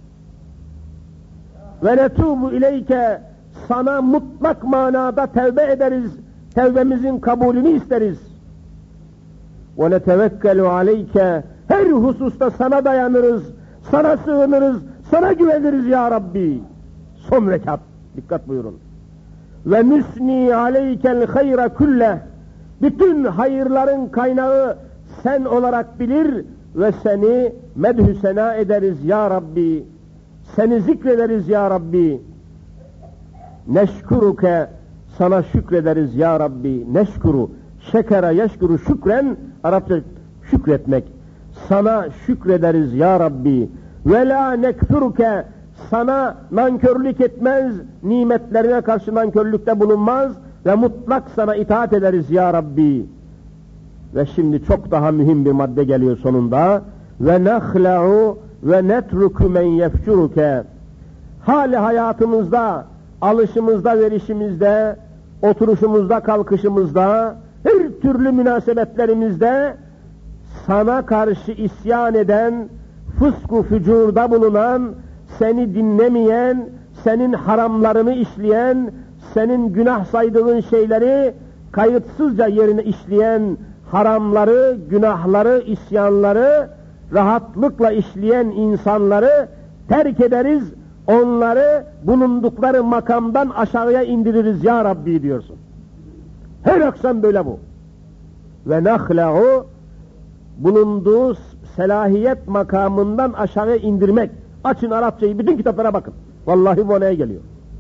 Ve netubu ileyke, sana mutlak manada tevbe ederiz, tevbemizin kabulünü isteriz. Ve netevekkelu aleyke, her hususta sana dayanırız, sana sığınırız, sana güveniriz ya Rabbi. Son rekat, dikkat buyurun. Ve nusni aleykel hayra kulle, bütün hayırların kaynağı sen olarak bilir ve seni medhü sena ederiz ya Rabbi. Seni zikrederiz ya Rabbi. Neşkuruke, sana şükrederiz ya Rabbi. Neşkuru, şekere yeşkuru şükren, Arapça şükretmek. Sana şükrederiz ya Rabbi. Ve la nekfuruke, sana nankörlük etmez, nimetlerine karşı nankörlükte bulunmaz ve mutlak sana itaat ederiz ya Rabbi. Ve şimdi çok daha mühim bir madde geliyor sonunda. Ve nekhla'u ve netruku men yefşuruke. Hali hayatımızda, alışımızda, verişimizde, oturuşumuzda, kalkışımızda, her türlü münasebetlerimizde sana karşı isyan eden, fısku fücurda bulunan, seni dinlemeyen, senin haramlarını işleyen, senin günah saydığın şeyleri kayıtsızca yerine işleyen, haramları, günahları, isyanları rahatlıkla işleyen insanları terk ederiz, onları bulundukları makamdan aşağıya indiririz ya Rabbi diyorsun. Her akşam böyle bu. Ve nakhla'u, bulunduğu selahiyet makamından aşağıya indirmek. Açın Arapçayı, bütün kitaplara bakın. Vallahi bu neye geliyor.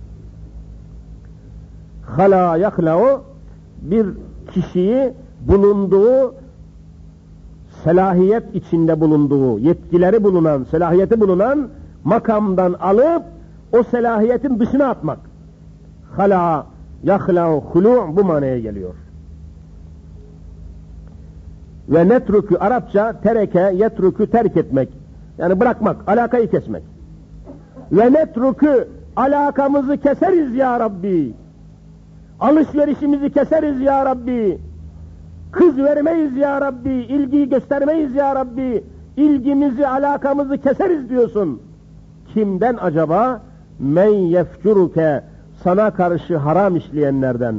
Hala yahla'u, bir kişiyi bulunduğu selahiyet içinde bulunduğu, yetkileri bulunan, selahiyeti bulunan makamdan alıp o selahiyetin dışına atmak. Hala yahla'u hulu' bu manaya geliyor. Ve netruku, Arapça tereke, yetruku terk etmek. Yani bırakmak, alakayı kesmek. Ve netruku, alakamızı keseriz ya Rabbi. Alışverişimizi keseriz ya Rabbi. Kız vermeyiz ya Rabbi. İlgiyi göstermeyiz ya Rabbi. İlgimizi, alakamızı keseriz diyorsun. Kimden acaba? Men yefcuruke, sana karşı haram işleyenlerden.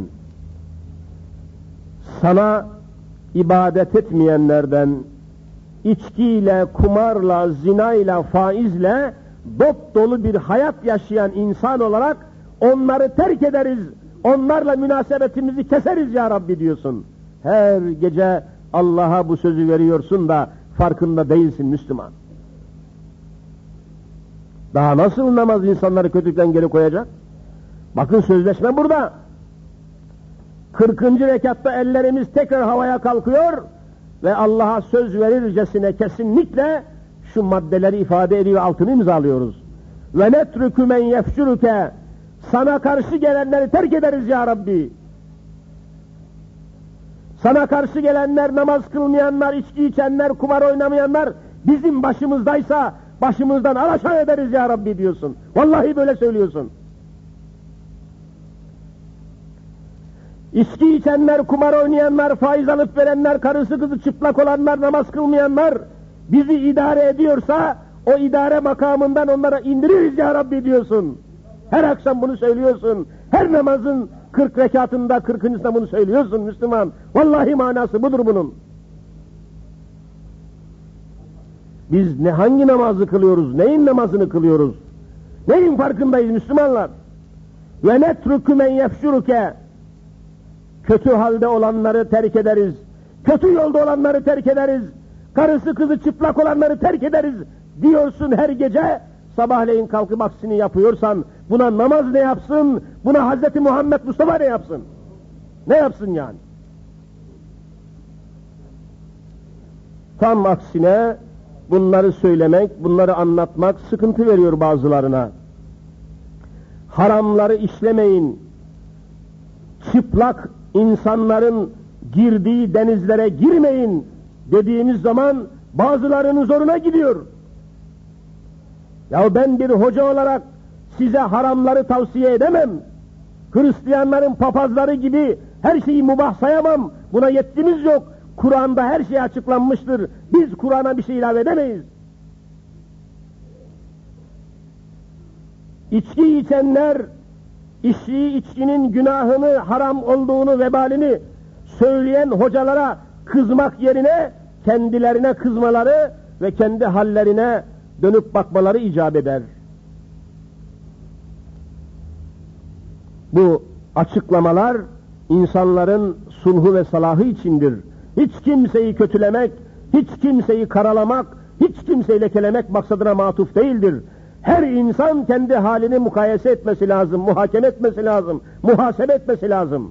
Sana ibadet etmeyenlerden, içkiyle, kumarla, zinayla, faizle dop dolu bir hayat yaşayan insan olarak onları terk ederiz, onlarla münasebetimizi keseriz ya Rabbi diyorsun. Her gece Allah'a bu sözü veriyorsun da farkında değilsin Müslüman. Daha nasıl namaz insanları kötülükten geri koyacak? Bakın sözleşme burada. 40. rekatta ellerimiz tekrar havaya kalkıyor. ve Allah'a söz verircesine kesinlikle şu maddeleri ifade ediyor, altını imzalıyoruz. Ve netrükü men yefşürüke, sana karşı gelenleri terk ederiz ya Rabbi. Sana karşı gelenler, namaz kılmayanlar, içki içenler, kumar oynamayanlar bizim başımızdaysa başımızdan alaşağı ederiz ya Rabbi diyorsun. Vallahi böyle söylüyorsun. İçki içenler, kumar oynayanlar, faiz alıp verenler, karısı kızı çıplak olanlar, namaz kılmayanlar bizi idare ediyorsa o idare makamından onlara indiririz ya Rabbi diyorsun. Her akşam bunu söylüyorsun. Her namazın 40 rekatında 40.'sında bunu söylüyorsun Müslüman. Vallahi manası budur bunun. Biz hangi namazı kılıyoruz? Neyin namazını kılıyoruz? Neyin farkındayız Müslümanlar? Ve netrükü men yefşuruke, kötü halde olanları terk ederiz. Kötü yolda olanları terk ederiz. Karısı kızı çıplak olanları terk ederiz diyorsun her gece. Sabahleyin kalkıp aksini yapıyorsan buna namaz ne yapsın? Buna Hazreti Muhammed Mustafa ne yapsın? Ne yapsın yani? Tam aksine bunları söylemek, bunları anlatmak sıkıntı veriyor bazılarına. Haramları işlemeyin. Çıplak insanların girdiği denizlere girmeyin dediğimiz zaman bazılarının zoruna gidiyor. Ya ben bir hoca olarak size haramları tavsiye edemem. Hristiyanların papazları gibi her şeyi mübah sayamam. Buna yetkimiz yok. Kur'an'da her şey açıklanmıştır. Biz Kur'an'a bir şey ilave edemeyiz. İçki içenler, içkinin günahını, haram olduğunu, vebalini söyleyen hocalara kızmak yerine kendilerine kızmaları ve kendi hallerine dönüp bakmaları icap eder. Bu açıklamalar insanların sulhu ve salahı içindir. Hiç kimseyi kötülemek, hiç kimseyi karalamak, hiç kimseyi lekelemek maksadına matuf değildir. Her insan kendi halini mukayese etmesi lazım, muhakeme etmesi lazım, muhasebe etmesi lazım.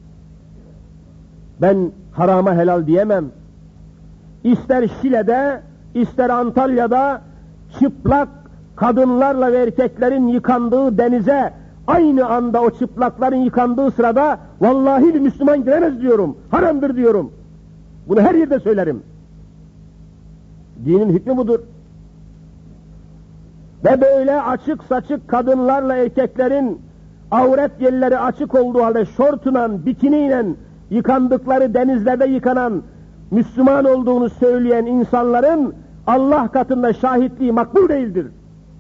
Ben harama helal diyemem. İster Şile'de, ister Antalya'da çıplak kadınlarla ve erkeklerin yıkandığı denize aynı anda o çıplakların yıkandığı sırada vallahi bir Müslüman giremez diyorum, haramdır diyorum. Bunu her yerde söylerim. Dinin hükmü budur. Ve böyle açık saçık kadınlarla erkeklerin avret yerleri açık olduğu halde şortla, bikiniyle yıkandıkları denizlerde yıkanan Müslüman olduğunu söyleyen insanların Allah katında şahitliği makbul değildir.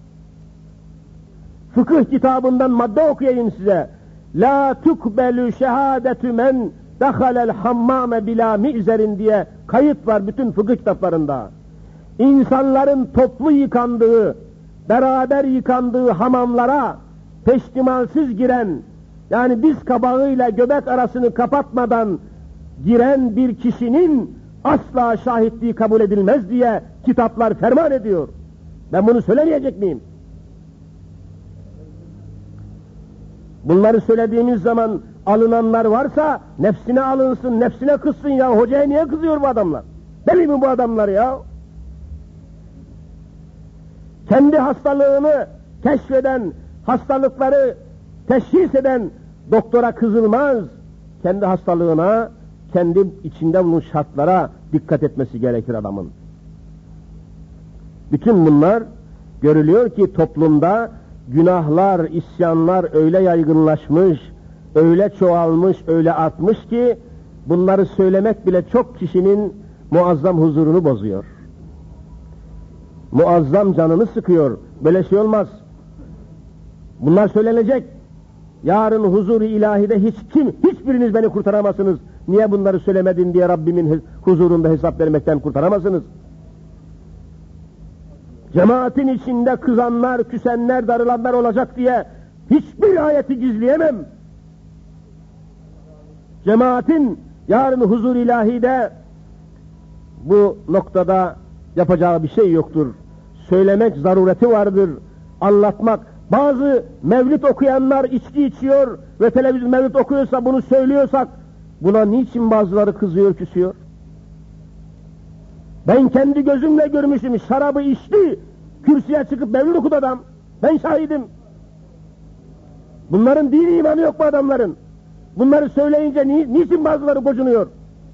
Fıkıh kitabından madde okuyayım size. La tukbelu şehadetü men dakhalel hammame bila mi'zerin diye kayıt var bütün fıkıh kitaplarında. İnsanların toplu yıkandığı, beraber yıkandığı hamamlara peştimalsiz giren, yani diz kabağıyla göbek arasını kapatmadan giren bir kişinin asla şahitliği kabul edilmez diye kitaplar ferman ediyor. Ben bunu söylemeyecek miyim? Bunları söylediğimiz zaman alınanlar varsa nefsine alınsın, nefsine kızsın ya. Hocaya niye kızıyor bu adamlar? Deli mi bu adamlar ya? Kendi hastalığını keşfeden, hastalıkları teşhis eden doktora kızılmaz. Kendi hastalığına, kendi içinde bulunan şartlara dikkat etmesi gerekir adamın. Bütün bunlar görülüyor ki toplumda günahlar, isyanlar öyle yaygınlaşmış, öyle çoğalmış, öyle artmış ki bunları söylemek bile çok kişinin muazzam huzurunu bozuyor. Muazzam canını sıkıyor. Böyle şey olmaz. Bunlar söylenecek. Yarın huzur-u ilahide hiçbiriniz beni kurtaramazsınız. Niye bunları söylemedin diye Rabbimin huzurunda hesap vermekten kurtaramazsınız. Cemaatin içinde kızanlar, küsenler, darılanlar olacak diye hiçbir ayeti gizleyemem. Cemaatin yarın huzur-u ilahide bu noktada yapacağı bir şey yoktur. Söylemek zarureti vardır. Anlatmak. Bazı mevlid okuyanlar içki içiyor ve televizyon mevlid okuyorsa bunu söylüyorsak buna niçin bazıları kızıyor, küsüyor? Ben kendi gözümle görmüşüm, şarabı içti, kürsüye çıkıp mevlid okudu adam. Ben şahidim. Bunların dini imanı yok bu adamların. Bunları söyleyince niçin bazıları gocunuyor?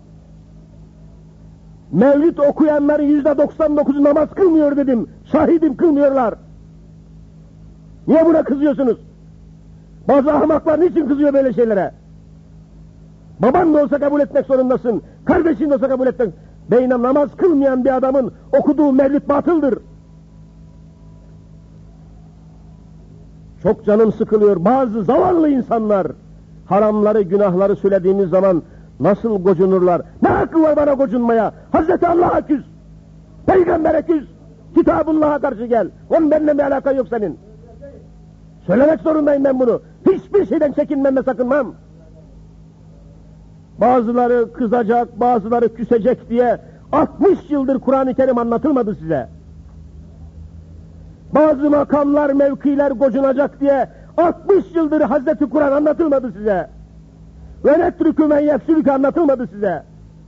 Mevlid okuyanların %99'u namaz kılmıyor dedim. Şahidim, kılmıyorlar. Niye buna kızıyorsunuz? Bazı ahmaklar niçin kızıyor böyle şeylere? Baban da olsa kabul etmek zorundasın. Kardeşin de olsa kabul etmek. Beyne namaz kılmayan bir adamın okuduğu mevlid batıldır. Çok canım sıkılıyor. Bazı zavallı insanlar haramları, günahları söylediğimiz zaman nasıl gocunurlar? Ne hakkı var bana gocunmaya? Hazreti Allah'a küs, Peygamber'e küs, Kitabullah'a karşı gel. Onun benimle bir alaka yok senin. Söylemek zorundayım ben bunu. Hiçbir şeyden çekinmem ve sakınmam. Bazıları kızacak, bazıları küsecek diye 60 yıldır Kur'an-ı Kerim anlatılmadı size. Bazı makamlar, mevkiler gocunacak diye 60 yıldır Hazreti Kur'an anlatılmadı size. Ve netrükü men yefsülük anlatılmadı size.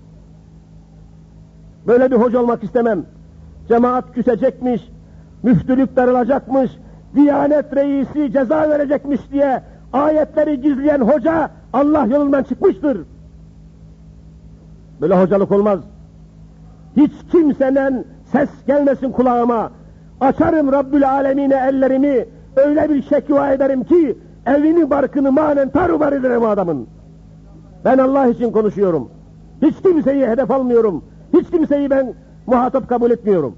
Böyle bir hoca olmak istemem. Cemaat küsecekmiş, müftülük darılacakmış, Diyanet reisi ceza verecekmiş diye ayetleri gizleyen hoca Allah yolundan çıkmıştır. Böyle hocalık olmaz. Hiç kimseden ses gelmesin kulağıma. Açarım Rabbül Alemine ellerimi, öyle bir şekva ederim ki evini barkını manen tarubar ederim adamın. Ben Allah için konuşuyorum. Hiç kimseyi hedef almıyorum. Hiç kimseyi ben muhatap kabul etmiyorum.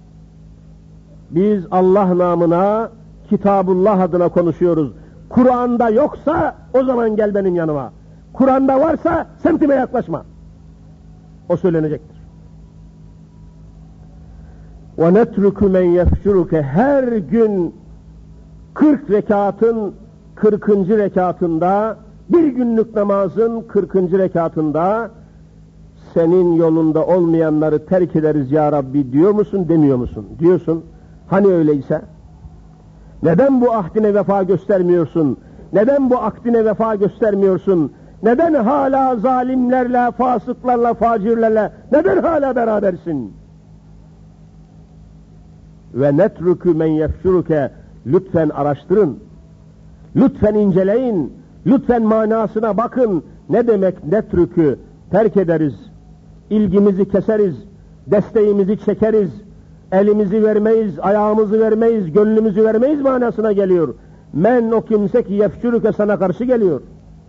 Biz Allah namına, Kitabullah adına konuşuyoruz. Kur'an'da yoksa o zaman gel benim yanıma. Kur'an'da varsa semtime yaklaşma. O söylenecektir. وَنَتْرُكُ مَنْ يَفْشُرُكَ Her gün 40 rekatın 40. rekatında, bir günlük namazın 40. rekatında senin yolunda olmayanları terk ederiz ya Rabbi diyor musun, demiyor musun? Diyorsun. Hani öyleyse? Neden bu ahdine vefa göstermiyorsun? Neden bu akdine vefa göstermiyorsun? Neden hala zalimlerle, fasıklarla, facirlerle, neden hala berabersin? Ve netrükü men yefşuruke, lütfen araştırın, lütfen inceleyin, lütfen manasına bakın. Ne demek netrükü? Terk ederiz, ilgimizi keseriz, desteğimizi çekeriz, elimizi vermeyiz, ayağımızı vermeyiz, gönlümüzü vermeyiz manasına geliyor. Men o kimse ki yefşuruke, sana karşı geliyor.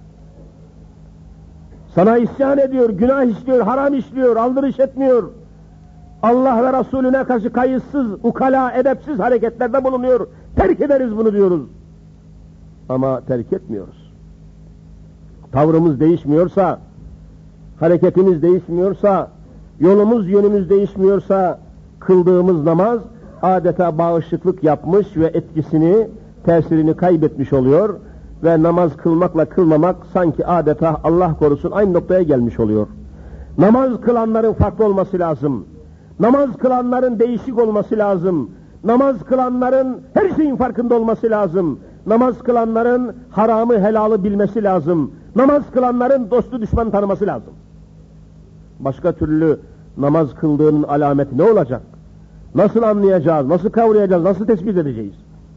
Sana isyan ediyor, günah işliyor, haram işliyor, aldırış etmiyor. Allah ve Resulüne karşı kayıtsız, ukala, edepsiz hareketlerde bulunuyor. Terk ederiz bunu diyoruz. Ama terk etmiyoruz. Tavrımız değişmiyorsa, hareketimiz değişmiyorsa, yolumuz, yönümüz değişmiyorsa, kıldığımız namaz adeta bağışıklık yapmış ve etkisini, tesirini kaybetmiş oluyor ve namaz kılmakla kılmamak sanki adeta Allah korusun aynı noktaya gelmiş oluyor. Namaz kılanların farklı olması lazım. Namaz kılanların değişik olması lazım. Namaz kılanların her şeyin farkında olması lazım. Namaz kılanların haramı helalı bilmesi lazım. Namaz kılanların dostu düşman tanıması lazım. Başka türlü namaz kıldığının alameti ne olacak? Nasıl anlayacağız, nasıl kavrayacağız, nasıl tespit edeceğiz?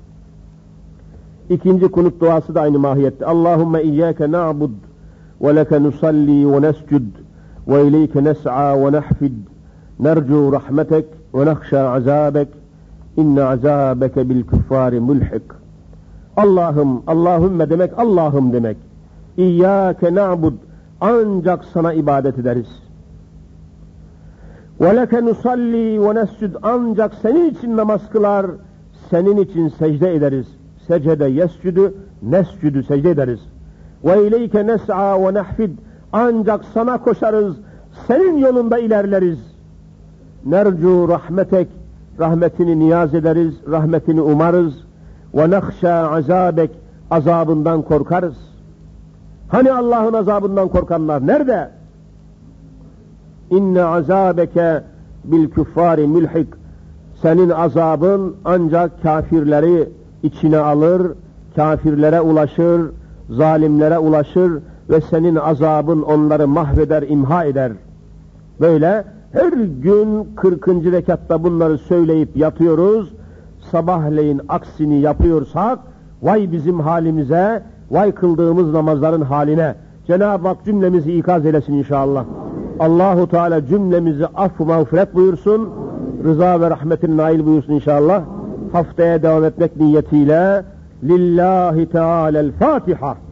İkinci kunut duası da aynı mahiyette. Allahümme iyyâke na'bud ve leke nusalli ve nescud ve ileyke nes'a ve nehfid nercu rahmetek ve nekhşâ azâbek inne azâbeke bil küffâri mulhik. Allah'ım, Allahümme demek Allah'ım demek. İyyâke na'bud, ancak sana ibadet ederiz. وَلَكَ نُصَلِّي وَنَسْجُدْ, ancak senin için namaz kılar, senin için secde ederiz. Secde yescüdü, nescüdü, secde ederiz. وَاِلَيْكَ نَسْعَى وَنَحْفِدْ, ancak sana koşarız, senin yolunda ilerleriz. نَرْجُوا rahmetek, rahmetini niyaz ederiz, rahmetini umarız. وَنَخْشَى azabek, azabından korkarız. Hani Allah'ın azabından korkanlar nerede? İnne azabeke bil küffari mulhik, senin azabın ancak kafirleri içine alır, kafirlere ulaşır, zalimlere ulaşır ve senin azabın onları mahveder, imha eder. Böyle her gün 40. rekatta bunları söyleyip yatıyoruz. Sabahleyin aksini yapıyorsak, vay bizim halimize, vay kıldığımız namazların haline. Cenab-ı Hak cümlemizi ikaz eylesin inşallah. Allahu Teala cümlemizi affı mağfiret buyursun, rıza ve rahmetin nail buyursun inşallah. Haftaya devam etmek niyetiyle Lillahi Teala'l Fatiha.